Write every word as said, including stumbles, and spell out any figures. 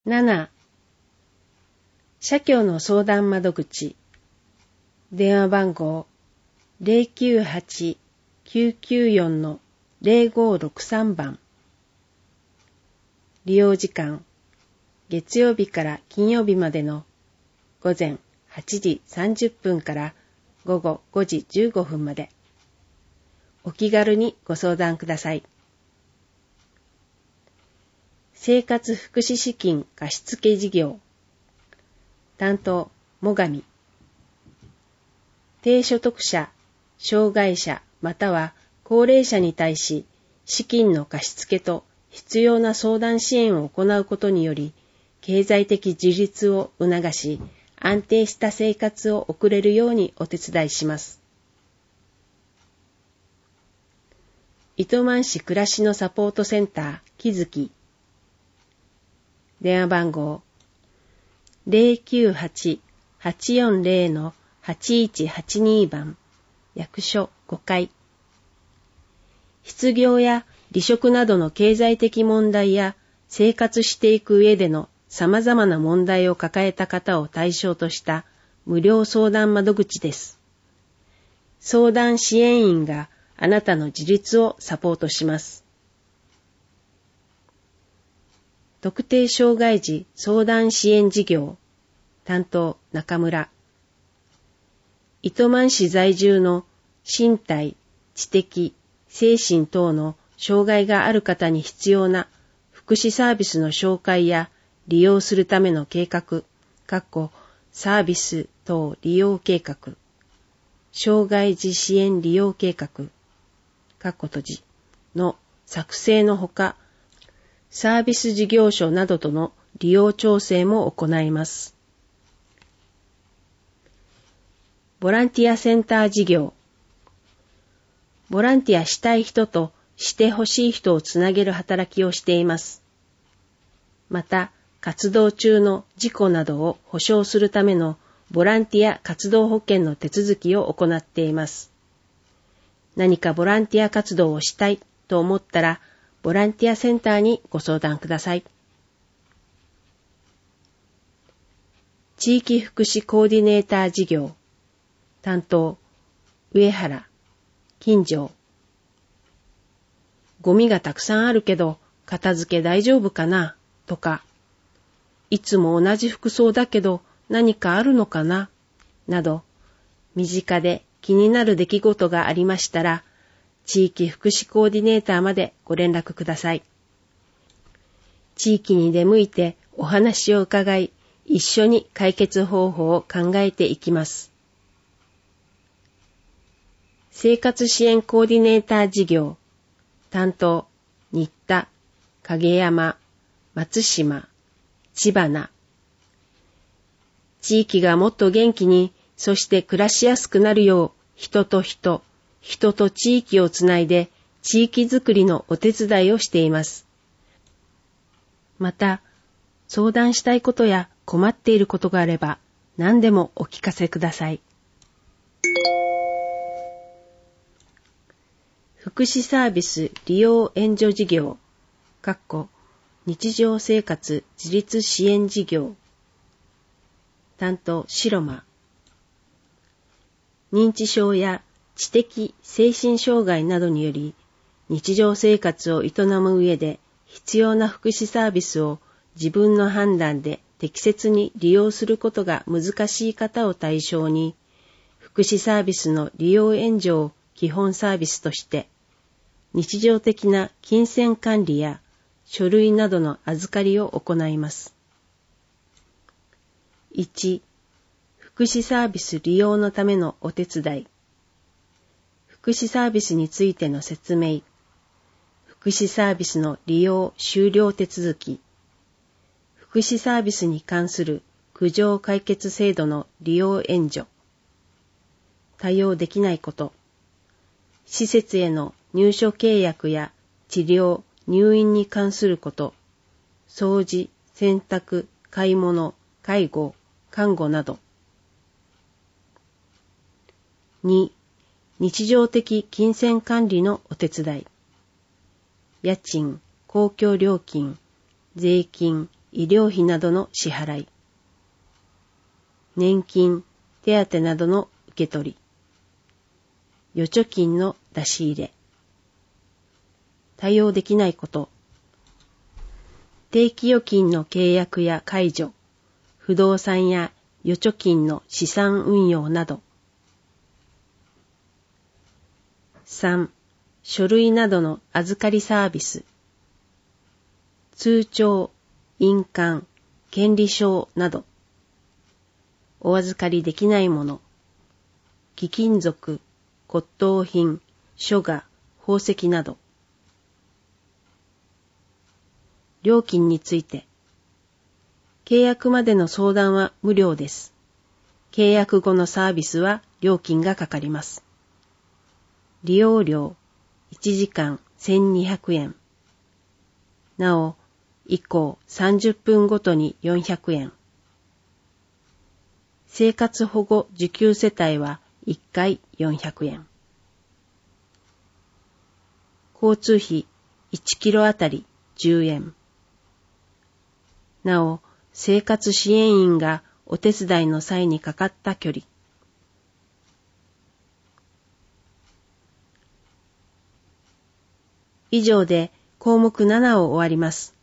なな、社協の相談窓口、電話番号 ゼロきゅうはち きゅうきゅうよん ゼロごろくさん 番。利用時間、月曜日から金曜日までの午前はちじさんじゅっぷんから午後ごじじゅうごふんまで。お気軽にご相談ください。生活福祉資金貸付事業担当最上。低所得者、障害者または高齢者に対し資金の貸付と必要な相談支援を行うことにより経済的自立を促し安定した生活を送れるようにお手伝いします。糸満市暮らしのサポートセンターきづき電話番号 ゼロきゅうはち はちよんゼロ はちいちはちに 番役所ごかい。失業や離職などの経済的問題や生活していく上での様々な問題を抱えた方を対象とした無料相談窓口です。相談支援員があなたの自立をサポートします。特定障害児相談支援事業担当中村。糸満市在住の身体、知的、精神等の障害がある方に必要な福祉サービスの紹介や利用するための計画、サービス等利用計画、障害児支援利用計画、閉じの作成のほか、サービス事業所などとの利用調整も行います。ボランティアセンター事業。ボランティアしたい人としてほしい人をつなげる働きをしています。また、活動中の事故などを保障するためのボランティア活動保険の手続きを行っています。何かボランティア活動をしたいと思ったら、ボランティアセンターにご相談ください。地域福祉コーディネーター事業担当上原金城。ゴミがたくさんあるけど片付け大丈夫かなとか、いつも同じ服装だけど何かあるのかななど、身近で気になる出来事がありましたら、地域福祉コーディネーターまでご連絡ください。地域に出向いてお話を伺い、一緒に解決方法を考えていきます。生活支援コーディネーター事業担当新田、影山、松島、千葉。地域がもっと元気に、そして暮らしやすくなるよう、人と人、人と地域をつないで地域づくりのお手伝いをしています。また、相談したいことや困っていることがあれば何でもお聞かせください。福祉サービス利用援助事業日常生活自立支援事業担当白間。認知症や知的精神障害などにより日常生活を営む上で必要な福祉サービスを自分の判断で適切に利用することが難しい方を対象に福祉サービスの利用援助を基本サービスとして日常的な金銭管理や書類などの預かりを行います。いち. 福祉サービス利用のためのお手伝い。福祉サービスについての説明。福祉サービスの利用終了手続き。福祉サービスに関する苦情解決制度の利用援助。対応できないこと。施設への入所契約や治療、入院に関すること、掃除、洗濯、買い物、介護、看護など。に. 日常的金銭管理のお手伝い。家賃、公共料金、税金、 医療費などの支払い、年金、手当などの受け取り、預貯金の出し入れ、対応できないこと、定期預金の契約や解除、不動産や預貯金の資産運用など。さん. 書類などの預かりサービス、通帳、印鑑、権利書など。お預かりできないもの、貴金属、骨董品、書画、宝石など。料金について。契約までの相談は無料です。契約後のサービスは料金がかかります。利用料いちじかんせんにひゃくえん。なお、以降さんじゅっぷんごとによんひゃくえん。生活保護受給世帯はいっかいよんひゃくえん。交通費いちキロあたりじゅうえん。なお、生活支援員がお手伝いの際にかかった距離。以上で項目ななを終わります。